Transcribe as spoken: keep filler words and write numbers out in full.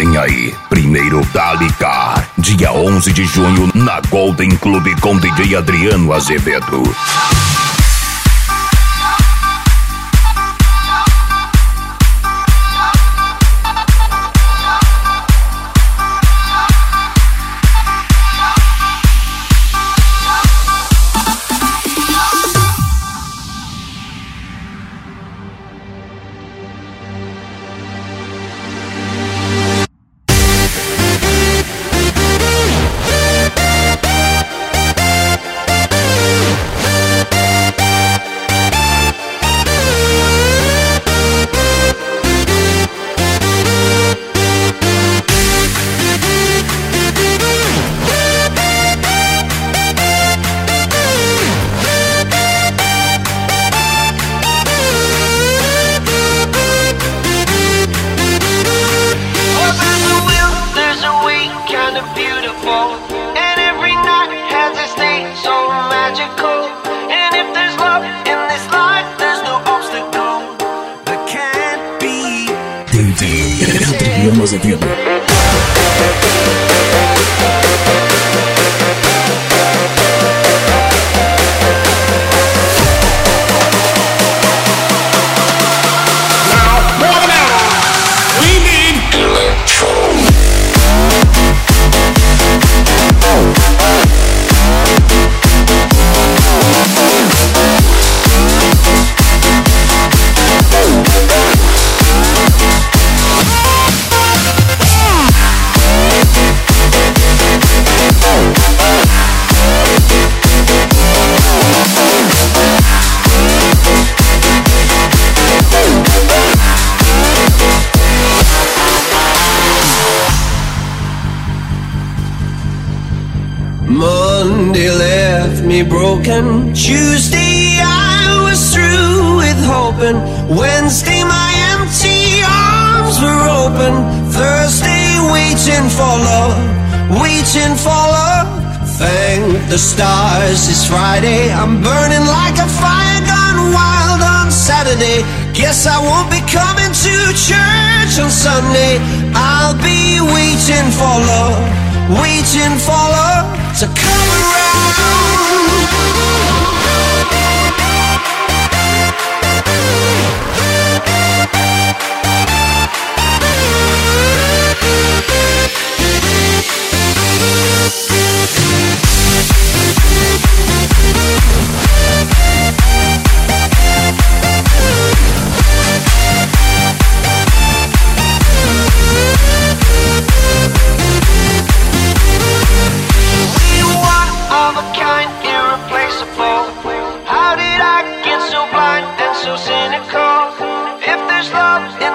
Vem aí, primeiro Dali Car, dia onze de junho na Golden Club com D J Adriano Azevedo. Adriano Azevedo. Monday left me broken. Tuesday I was through with hoping. Wednesday my empty arms were open. Thursday waiting for love, waiting for love. Thank the stars it's Friday. I'm burning like a fire gone wild on Saturday. Guess I won't be coming to church on Sunday. I'll be waiting for love, waiting for love to come around. So cynical. If there's love in